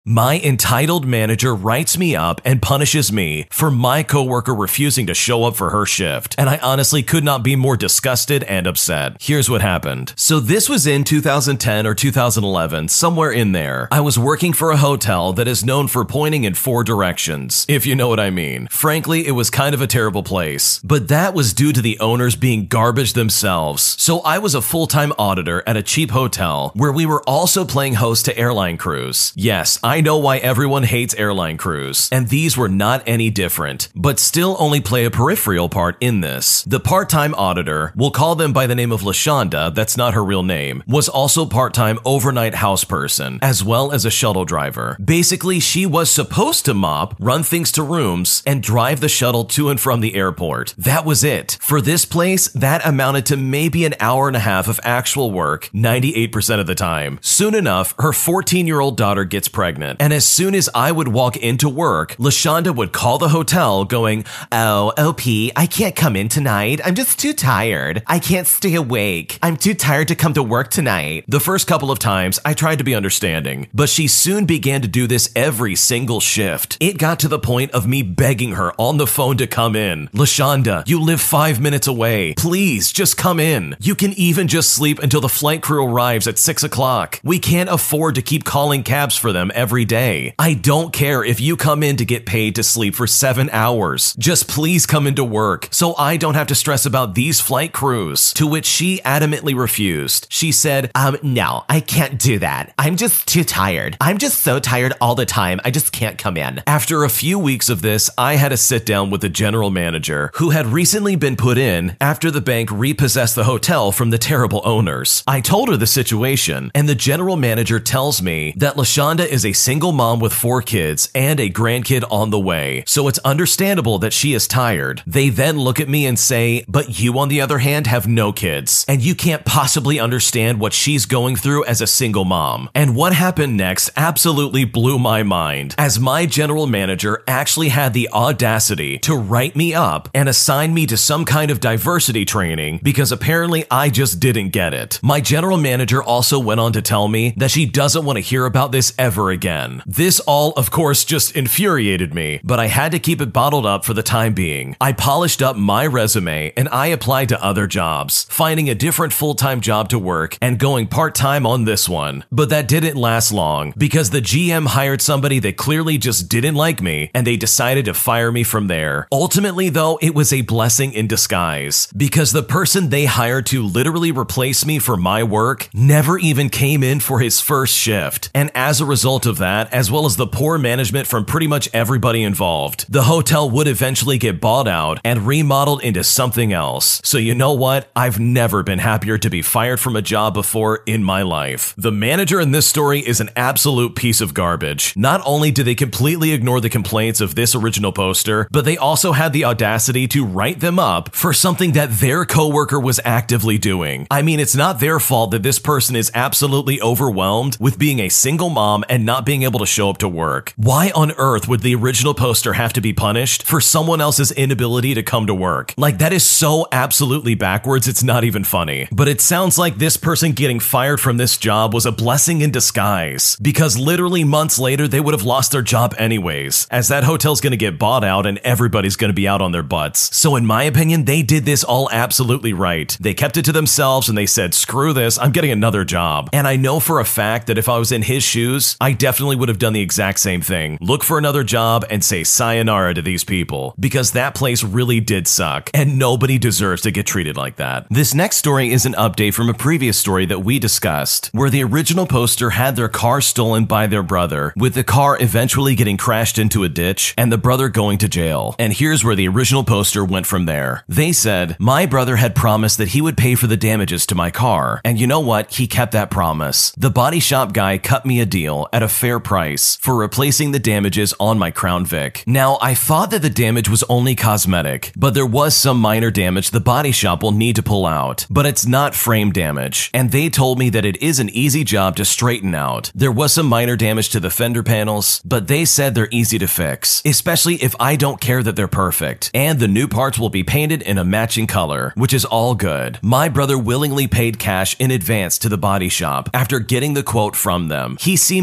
My entitled manager writes me up and punishes me for my coworker refusing to show up for her shift, and I honestly could not be more disgusted and upset. Here's what happened. So this was in 2010 or 2011, somewhere in there. I was working for a hotel that is known for pointing in 4 directions, if you know what I mean. Frankly, it was kind of a terrible place, but that was due to the owners being garbage themselves. So I was a full-time auditor at a cheap hotel where we were also playing host to airline crews. Yes, I know why everyone hates airline crews, and these were not any different, but still only play a peripheral part in this. The part-time auditor, we'll call them by the name of LaShonda, that's not her real name, was also part-time overnight house person, as well as a shuttle driver. Basically, she was supposed to mop, run things to rooms, and drive the shuttle to and from the airport. That was it. For this place, that amounted to maybe an hour and a half of actual work, 98% of the time. Soon enough, her 14-year-old daughter gets pregnant. And as soon as I would walk into work, LaShonda would call the hotel going, "Oh, OP, I can't come in tonight. I'm just too tired. I can't stay awake. I'm too tired to come to work tonight." The first couple of times, I tried to be understanding, but she soon began to do this every single shift. It got to the point of me begging her on the phone to come in. "LaShonda, you live 5 minutes away. Please, just come in. You can even just sleep until the flight crew arrives at 6 o'clock. We can't afford to keep calling cabs for them every day. I don't care if you come in to get paid to sleep for 7 hours. Just please come into work so I don't have to stress about these flight crews." To which she adamantly refused. She said, "No, I can't do that. I'm just too tired. I'm just so tired all the time. I just can't come in." After a few weeks of this, I had a sit down with the general manager who had recently been put in after the bank repossessed the hotel from the terrible owners. I told her the situation, and the general manager tells me that LaShonda is a single mom with 4 kids and a grandkid on the way, so it's understandable that she is tired. They then look at me and say, "But you, on the other hand, have no kids, and you can't possibly understand what she's going through as a single mom." And what happened next absolutely blew my mind, as my general manager actually had the audacity to write me up and assign me to some kind of diversity training because apparently I just didn't get it. My general manager also went on to tell me that she doesn't want to hear about this ever again. This all, of course, just infuriated me, but I had to keep it bottled up for the time being. I polished up my resume and I applied to other jobs, finding a different full-time job to work and going part-time on this one. But that didn't last long because the GM hired somebody that clearly just didn't like me and they decided to fire me from there. Ultimately, though, it was a blessing in disguise because the person they hired to literally replace me for my work never even came in for his first shift. And as a result of that, as well as the poor management from pretty much everybody involved, the hotel would eventually get bought out and remodeled into something else. So you know what? I've never been happier to be fired from a job before in my life. The manager in this story is an absolute piece of garbage. Not only did they completely ignore the complaints of this original poster, but they also had the audacity to write them up for something that their coworker was actively doing. I mean, it's not their fault that this person is absolutely overwhelmed with being a single mom and not being able to show up to work. Why on earth would the original poster have to be punished for someone else's inability to come to work? Like, that is so absolutely backwards, it's not even funny. But it sounds like this person getting fired from this job was a blessing in disguise, because literally months later they would have lost their job anyways, as that hotel's gonna get bought out and everybody's gonna be out on their butts. So in my opinion, they did this all absolutely right. They kept it to themselves and they said, "Screw this, I'm getting another job." And I know for a fact that if I was in his shoes, I definitely would have done the exact same thing. Look for another job and say sayonara to these people, because that place really did suck and nobody deserves to get treated like that. This next story is an update from a previous story that we discussed, where the original poster had their car stolen by their brother, with the car eventually getting crashed into a ditch and the brother going to jail. And here's where the original poster went from there. They said, "My brother had promised that he would pay for the damages to my car, and you know what? He kept that promise. The body shop guy cut me a deal at a fair price for replacing the damages on my Crown Vic. Now, I thought that the damage was only cosmetic, but there was some minor damage the body shop will need to pull out, but it's not frame damage, and they told me that it is an easy job to straighten out. There was some minor damage to the fender panels, but they said they're easy to fix, especially if I don't care that they're perfect, and the new parts will be painted in a matching color, which is all good. My brother willingly paid cash in advance to the body shop after getting the quote from them. He seemed all too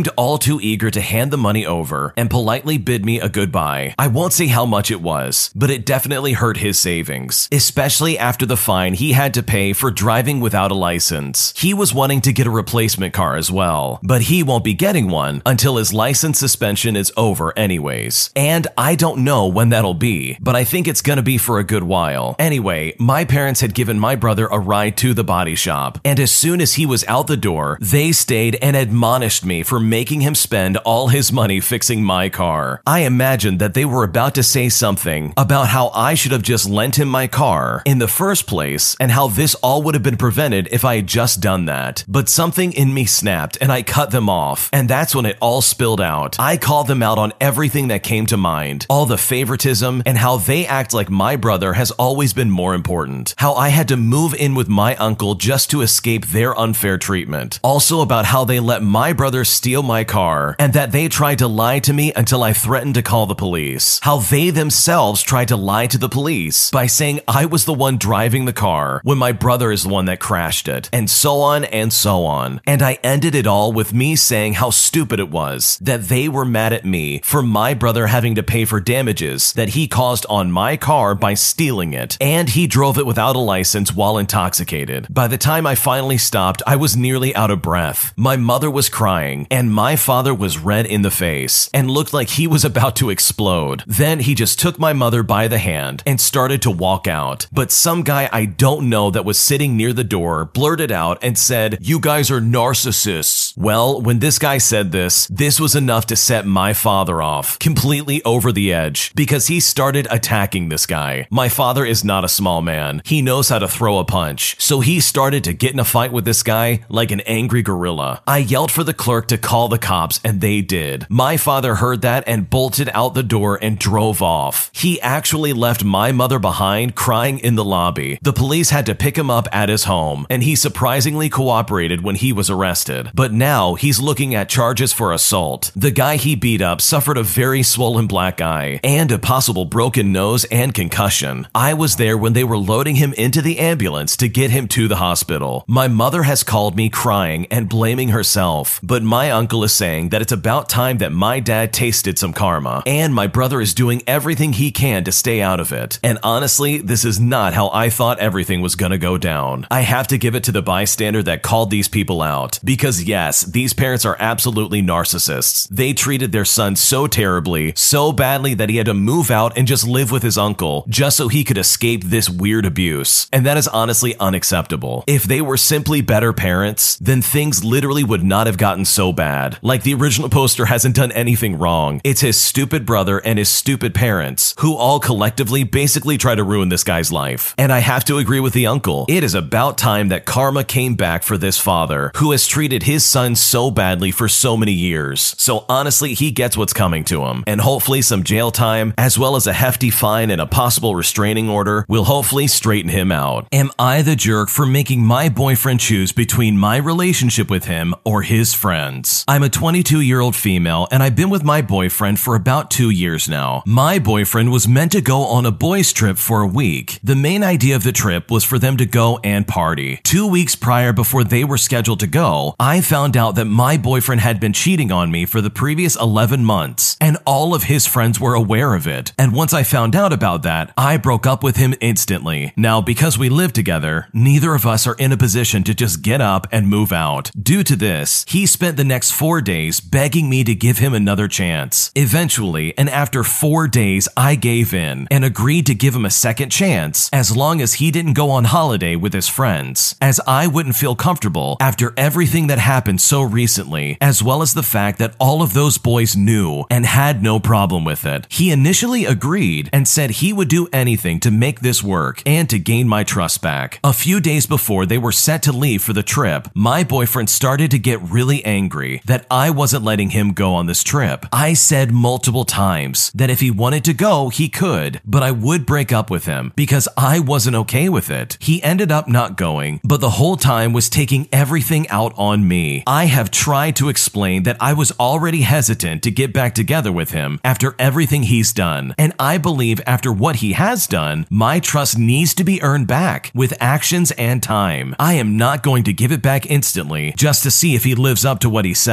too eager to hand the money over and politely bid me a goodbye. I won't say how much it was, but it definitely hurt his savings, especially after the fine he had to pay for driving without a license. He was wanting to get a replacement car as well, but he won't be getting one until his license suspension is over anyways. And I don't know when that'll be, but I think it's gonna be for a good while. Anyway, my parents had given my brother a ride to the body shop, and as soon as he was out the door, they stayed and admonished me for making him spend all his money fixing my car. I imagined that they were about to say something about how I should have just lent him my car in the first place and how this all would have been prevented if I had just done that. But something in me snapped and I cut them off, and that's when it all spilled out. I called them out on everything that came to mind, all the favoritism and how they act like my brother has always been more important, how I had to move in with my uncle just to escape their unfair treatment. Also about how they let my brother steal my car and that they tried to lie to me until I threatened to call the police. How they themselves tried to lie to the police by saying I was the one driving the car when my brother is the one that crashed it, and so on and so on. And I ended it all with me saying how stupid it was that they were mad at me for my brother having to pay for damages that he caused on my car by stealing it, and he drove it without a license while intoxicated. By the time I finally stopped, I was nearly out of breath. My mother was crying, and my father was red in the face and looked like he was about to explode. Then he just took my mother by the hand and started to walk out. But some guy I don't know that was sitting near the door blurted out and said, "You guys are narcissists." Well, when this guy said this was enough to set my father off completely over the edge because he started attacking this guy. My father is not a small man. He knows how to throw a punch. So he started to get in a fight with this guy like an angry gorilla. I yelled for the clerk to call the cops, and they did. My father heard that and bolted out the door and drove off. He actually left my mother behind crying in the lobby. The police had to pick him up at his home, and he surprisingly cooperated when he was arrested. But now he's looking at charges for assault. The guy he beat up suffered a very swollen black eye and a possible broken nose and concussion. I was there when they were loading him into the ambulance to get him to the hospital. My mother has called me crying and blaming herself, but my uncle is saying that it's about time that my dad tasted some karma, and my brother is doing everything he can to stay out of it. And honestly, this is not how I thought everything was gonna go down. I have to give it to the bystander that called these people out, because yes, these parents are absolutely narcissists. They treated their son so terribly, so badly that he had to move out and just live with his uncle just so he could escape this weird abuse. And that is honestly unacceptable. If they were simply better parents, then things literally would not have gotten so bad. Like the original poster hasn't done anything wrong. It's his stupid brother and his stupid parents who all collectively basically try to ruin this guy's life. And I have to agree with the uncle. It is about time that karma came back for this father who has treated his son so badly for so many years. So honestly, he gets what's coming to him, and hopefully some jail time as well as a hefty fine and a possible restraining order will hopefully straighten him out. Am I the jerk for making my boyfriend choose between my relationship with him or his friends? I'm a 22-year-old female, and I've been with my boyfriend for about 2 years now. My boyfriend was meant to go on a boys' trip for a week. The main idea of the trip was for them to go and party. 2 weeks prior, before they were scheduled to go, I found out that my boyfriend had been cheating on me for the previous 11 months, and all of his friends were aware of it. And once I found out about that, I broke up with him instantly. Now, because we live together, neither of us are in a position to just get up and move out. Due to this, he spent the next 4 days begging me to give him another chance. Eventually, and after 4 days, I gave in and agreed to give him a second chance as long as he didn't go on holiday with his friends, as I wouldn't feel comfortable after everything that happened so recently, as well as the fact that all of those boys knew and had no problem with it. He initially agreed and said he would do anything to make this work and to gain my trust back. A few days before they were set to leave for the trip, my boyfriend started to get really angry that I wasn't letting him go on this trip. I said multiple times that if he wanted to go, he could, but I would break up with him because I wasn't okay with it. He ended up not going, but the whole time was taking everything out on me. I have tried to explain that I was already hesitant to get back together with him after everything he's done, and I believe after what he has done, my trust needs to be earned back with actions and time. I am not going to give it back instantly just to see if he lives up to what he says.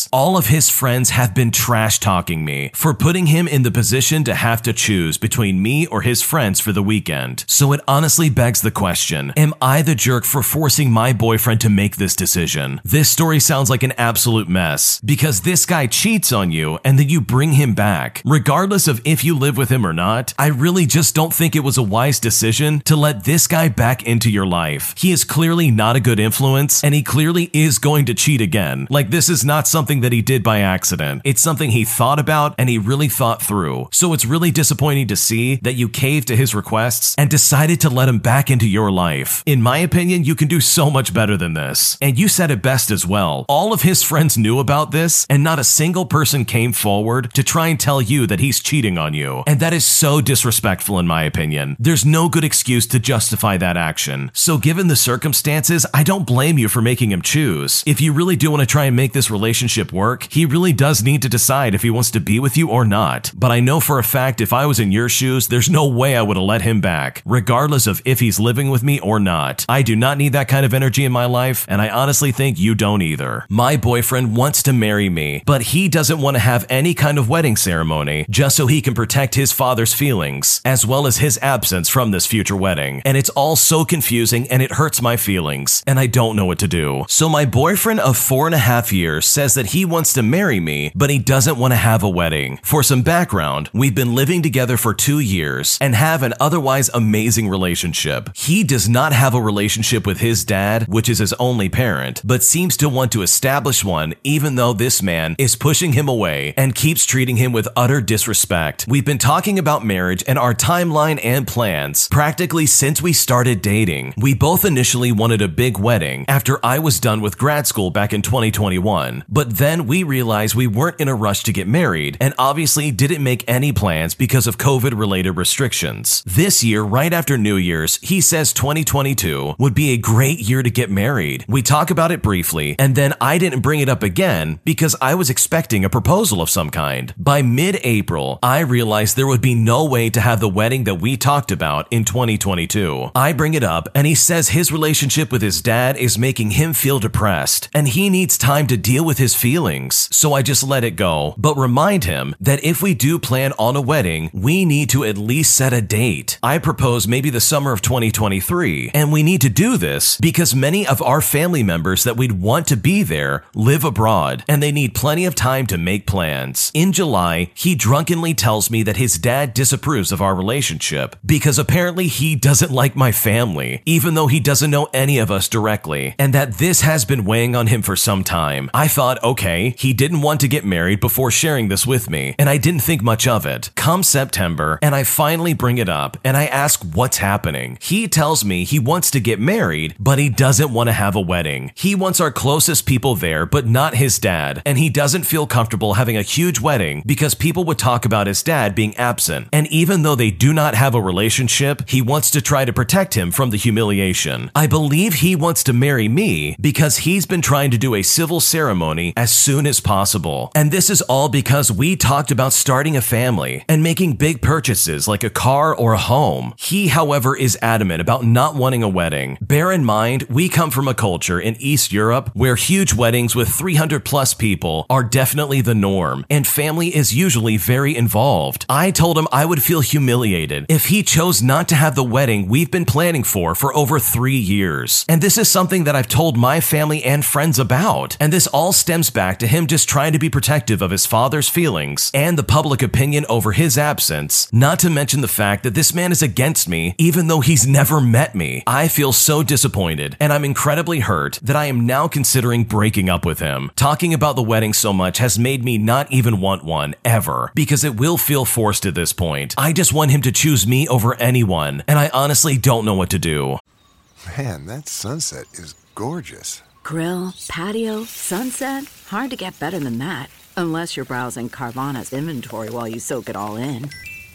this. All of his friends have been trash talking me for putting him in the position to have to choose between me or his friends for the weekend. So it honestly begs the question, am I the jerk for forcing my boyfriend to make this decision? This story sounds like an absolute mess because this guy cheats on you and then you bring him back. Regardless of if you live with him or not, I really just don't think it was a wise decision to let this guy back into your life. He is clearly not a good influence and he clearly is going to cheat again. Like, this is not something that he did by accident. It's something he thought about and he really thought through. So it's really disappointing to see that you caved to his requests and decided to let him back into your life. In my opinion, you can do so much better than this. And you said it best as well. All of his friends knew about this and not a single person came forward to try and tell you that he's cheating on you. And that is so disrespectful in my opinion. There's no good excuse to justify that action. So given the circumstances, I don't blame you for making him choose. If you really do want to try and make this relationship work, he really does need to decide if he wants to be with you or not. But I know for a fact if I was in your shoes, there's no way I would have let him back, regardless of if he's living with me or not. I do not need that kind of energy in my life, and I honestly think you don't either. My boyfriend wants to marry me, but he doesn't want to have any kind of wedding ceremony just so he can protect his father's feelings, as well as his absence from this future wedding. And it's all so confusing and it hurts my feelings, and I don't know what to do. So my boyfriend of 4.5 years says that he wants to marry me, but he doesn't want to have a wedding. For some background, we've been living together for 2 years and have an otherwise amazing relationship. He does not have a relationship with his dad, which is his only parent, but seems to want to establish one even though this man is pushing him away and keeps treating him with utter disrespect. We've been talking about marriage and our timeline and plans practically since we started dating. We both initially wanted a big wedding after I was done with grad school back in 2021, but then we realized we weren't in a rush to get married and obviously didn't make any plans because of COVID-related restrictions. This year, right after New Year's, he says 2022 would be a great year to get married. We talk about it briefly, and then I didn't bring it up again because I was expecting a proposal of some kind. By mid-April, I realized there would be no way to have the wedding that we talked about in 2022. I bring it up, and he says his relationship with his dad is making him feel depressed, and he needs time to deal with his feelings. So I just let it go, but remind him that if we do plan on a wedding, we need to at least set a date. I propose maybe the summer of 2023, and we need to do this because many of our family members that we'd want to be there live abroad, and they need plenty of time to make plans. In July, he drunkenly tells me that his dad disapproves of our relationship because apparently he doesn't like my family, even though he doesn't know any of us directly, and that this has been weighing on him for some time. I thought, okay, he didn't want to get married before sharing this with me, and I didn't think much of it. Come September, and I finally bring it up, and I ask what's happening. He tells me he wants to get married, but he doesn't want to have a wedding. He wants our closest people there, but not his dad, and he doesn't feel comfortable having a huge wedding because people would talk about his dad being absent. And even though they do not have a relationship, he wants to try to protect him from the humiliation. I believe he wants to marry me because he's been trying to do a civil ceremony as soon as possible. And this is all because we talked about starting a family and making big purchases like a car or a home. He, however, is adamant about not wanting a wedding. Bear in mind, we come from a culture in East Europe where huge weddings with 300 plus people are definitely the norm, and family is usually very involved. I told him I would feel humiliated if he chose not to have the wedding we've been planning for over 3 years. And this is something that I've told my family and friends about. And this all stems back to him just trying to be protective of his father's feelings and the public opinion over his absence, not to mention the fact that this man is against me even though he's never met me. I feel so disappointed, and I'm incredibly hurt that I am now considering breaking up with him. Talking about the wedding so much has made me not even want one, ever, because it will feel forced at this point. I just want him to choose me over anyone, and I honestly don't know what to do. Man, that sunset is gorgeous. Grill, patio, sunset. Hard to get better than that. Unless you're browsing Carvana's inventory while you soak it all in.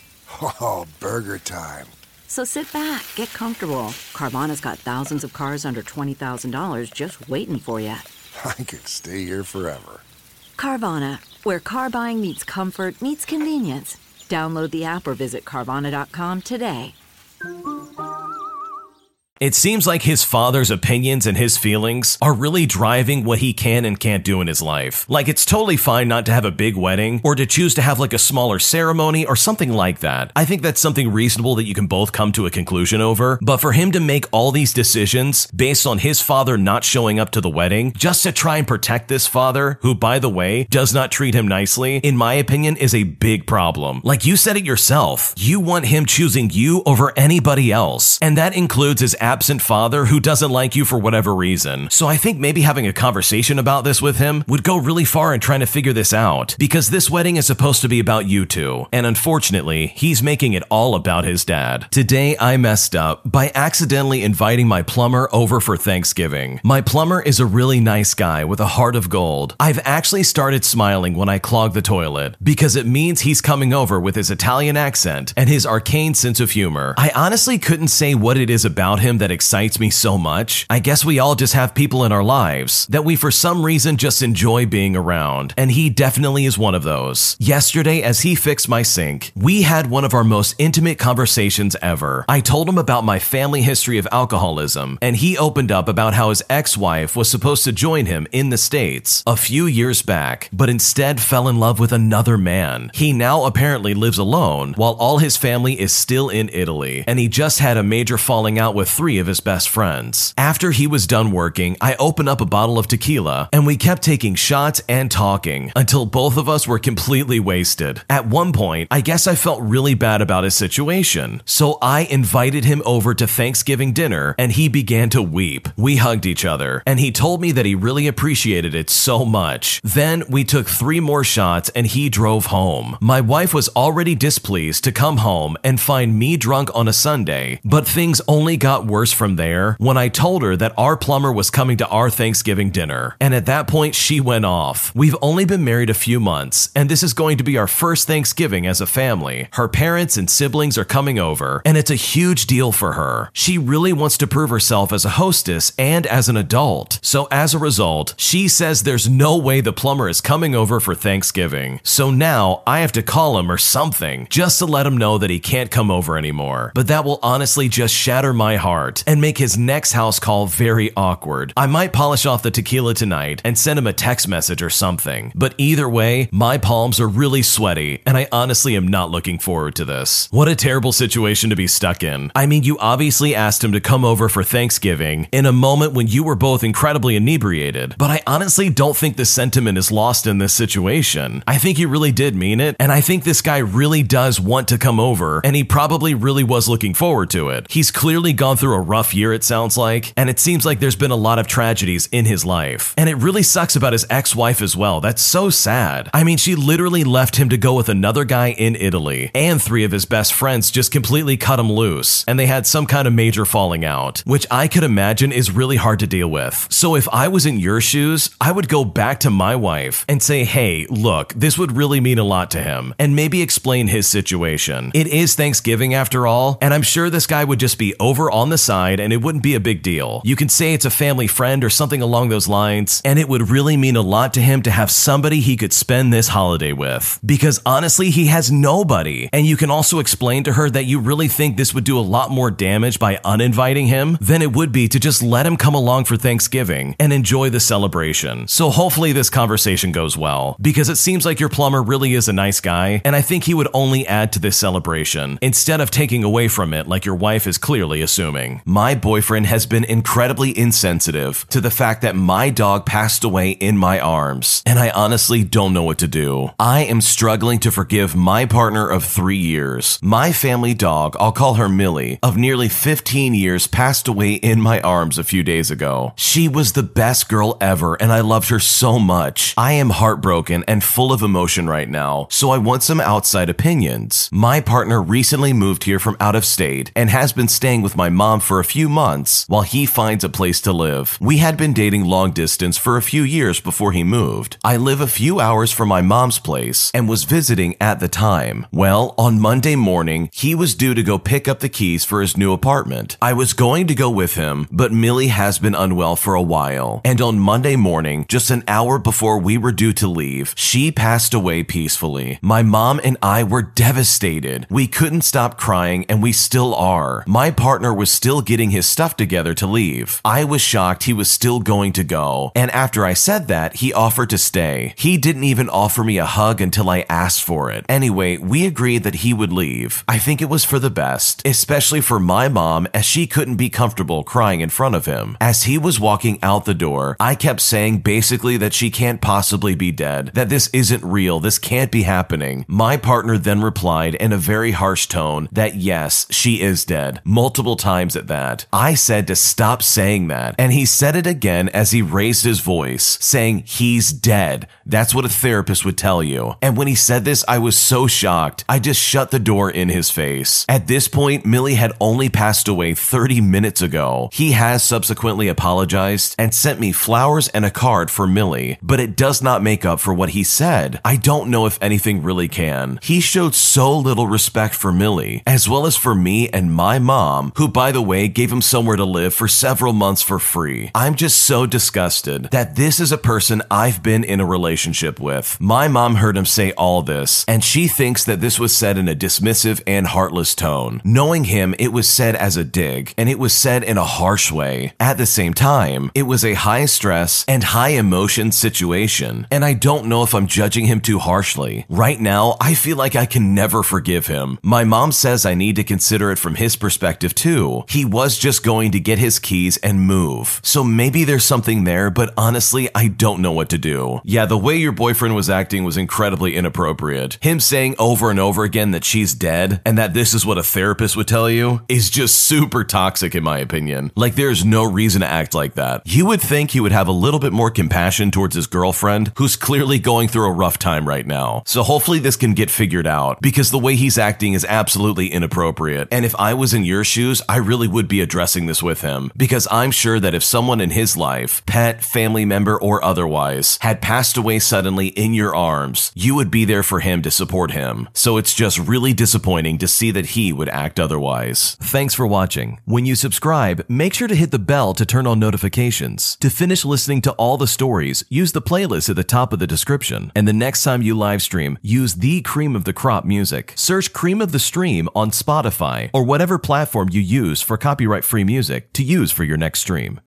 Oh, burger time. So sit back, get comfortable. Carvana's got thousands of cars under $20,000 just waiting for you. I could stay here forever. Carvana, where car buying meets comfort meets convenience. Download the app or visit Carvana.com today. It seems like his father's opinions and his feelings are really driving what he can and can't do in his life. Like, it's totally fine not to have a big wedding or to choose to have like a smaller ceremony or something like that. I think that's something reasonable that you can both come to a conclusion over. But for him to make all these decisions based on his father not showing up to the wedding just to try and protect this father, who, by the way, does not treat him nicely, in my opinion, is a big problem. Like you said it yourself, you want him choosing you over anybody else. And that includes his absent father who doesn't like you for whatever reason. So I think maybe having a conversation about this with him would go really far in trying to figure this out, because this wedding is supposed to be about you two. And unfortunately, he's making it all about his dad. Today, I messed up by accidentally inviting my plumber over for Thanksgiving. My plumber is a really nice guy with a heart of gold. I've actually started smiling when I clog the toilet because it means he's coming over with his Italian accent and his arcane sense of humor. I honestly couldn't say what it is about him that excites me so much. I guess we all just have people in our lives that we for some reason just enjoy being around, and he definitely is one of those. Yesterday, as he fixed my sink, we had one of our most intimate conversations ever. I told him about my family history of alcoholism, and he opened up about how his ex-wife was supposed to join him in the States a few years back, but instead fell in love with another man. He now apparently lives alone while all his family is still in Italy, and he just had a major falling out with 3 of his best friends. After he was done working, I opened up a bottle of tequila, and we kept taking shots and talking until both of us were completely wasted. At one point, I guess I felt really bad about his situation, so I invited him over to Thanksgiving dinner, and he began to weep. We hugged each other, and he told me that he really appreciated it so much. Then we took 3 more shots, and he drove home. My wife was already displeased to come home and find me drunk on a Sunday, but things only got worse from there when I told her that our plumber was coming to our Thanksgiving dinner. And at that point, she went off. We've only been married a few months, and this is going to be our first Thanksgiving as a family. Her parents and siblings are coming over, and it's a huge deal for her. She really wants to prove herself as a hostess and as an adult. So as a result, she says there's no way the plumber is coming over for Thanksgiving. So now I have to call him or something just to let him know that he can't come over anymore. But that will honestly just shatter my heart and make his next house call very awkward. I might polish off the tequila tonight and send him a text message or something. But either way, my palms are really sweaty, and I honestly am not looking forward to this. What a terrible situation to be stuck in. I mean, you obviously asked him to come over for Thanksgiving in a moment when you were both incredibly inebriated, but I honestly don't think the sentiment is lost in this situation. I think he really did mean it, and I think this guy really does want to come over, and he probably really was looking forward to it. He's clearly gone through a rough year, it sounds like, and it seems like there's been a lot of tragedies in his life. And it really sucks about his ex-wife as well. That's so sad. I mean, she literally left him to go with another guy in Italy, and 3 of his best friends just completely cut him loose, and they had some kind of major falling out, which I could imagine is really hard to deal with. So if I was in your shoes, I would go back to my wife and say, hey, look, this would really mean a lot to him, and maybe explain his situation. It is Thanksgiving after all, and I'm sure this guy would just be over on the side and it wouldn't be a big deal. You can say it's a family friend or something along those lines, and it would really mean a lot to him to have somebody he could spend this holiday with. Because honestly, he has nobody. And you can also explain to her that you really think this would do a lot more damage by uninviting him than it would be to just let him come along for Thanksgiving and enjoy the celebration. So hopefully this conversation goes well, because it seems like your plumber really is a nice guy, and I think he would only add to this celebration instead of taking away from it like your wife is clearly assuming. My boyfriend has been incredibly insensitive to the fact that my dog passed away in my arms, and I honestly don't know what to do. I am struggling to forgive my partner of 3 years. My family dog, I'll call her Millie, of nearly 15 years passed away in my arms a few days ago. She was the best girl ever, and I loved her so much. I am heartbroken and full of emotion right now, so I want some outside opinions. My partner recently moved here from out of state and has been staying with my mom for a few months while he finds a place to live. We had been dating long distance for a few years before he moved. I live a few hours from my mom's place and was visiting at the time. Well, on Monday morning, he was due to go pick up the keys for his new apartment. I was going to go with him, but Millie has been unwell for a while, and on Monday morning, just an hour before we were due to leave, she passed away peacefully. My mom and I were devastated. We couldn't stop crying, and we still are. My partner was still still getting his stuff together to leave. I was shocked he was still going to go, and after I said that, he offered to stay. He didn't even offer me a hug until I asked for it. Anyway, we agreed that he would leave. I think it was for the best, especially for my mom, as she couldn't be comfortable crying in front of him. As he was walking out the door, I kept saying basically that she can't possibly be dead, that this isn't real, this can't be happening. My partner then replied in a very harsh tone that yes, she is dead, multiple times at that. I said to stop saying that, and he said it again as he raised his voice, saying he's dead. That's what a therapist would tell you. And when he said this, I was so shocked, I just shut the door in his face. At this point, Millie had only passed away 30 minutes ago. He has subsequently apologized and sent me flowers and a card for Millie, but it does not make up for what he said. I don't know if anything really can. He showed so little respect for Millie, as well as for me and my mom, who by the way gave him somewhere to live for several months for free. I'm just so disgusted that this is a person I've been in a relationship with. My mom heard him say all this, and she thinks that this was said in a dismissive and heartless tone. Knowing him, it was said as a dig, and it was said in a harsh way. At the same time, it was a high stress and high emotion situation, and I don't know if I'm judging him too harshly. Right now, I feel like I can never forgive him. My mom says I need to consider it from his perspective too. He was just going to get his keys and move. So maybe there's something there, but honestly, I don't know what to do. Yeah, the way your boyfriend was acting was incredibly inappropriate. Him saying over and over again that she's dead and that this is what a therapist would tell you is just super toxic in my opinion. Like there's no reason to act like that. You would think he would have a little bit more compassion towards his girlfriend, who's clearly going through a rough time right now. So hopefully this can get figured out, because the way he's acting is absolutely inappropriate. And if I was in your shoes, I really would be addressing this with him, because I'm sure that if someone in his life, pet, family member, or otherwise, had passed away suddenly in your arms, you would be there for him to support him. So it's just really disappointing to see that he would act otherwise. Thanks for watching. When you subscribe, make sure to hit the bell to turn on notifications. To finish listening to all the stories, use the playlist at the top of the description. And the next time you live stream, use the Cream of the Crop music. Search Cream of the Stream on Spotify or whatever platform you use for copyright-free music to use for your next stream.